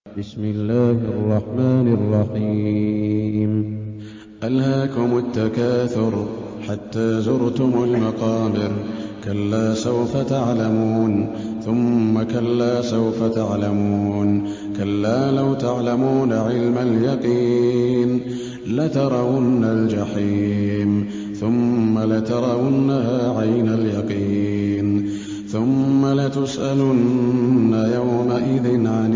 بسم الله الرحمن الرحيم. ألهاكم التكاثر حتى زرتم المقابر. كلا سوف تعلمون ثم كلا سوف تعلمون. كلا لو تعلمون علم اليقين لترون الجحيم ثم لترونها عين اليقين ثم لتسألن يومئذ عن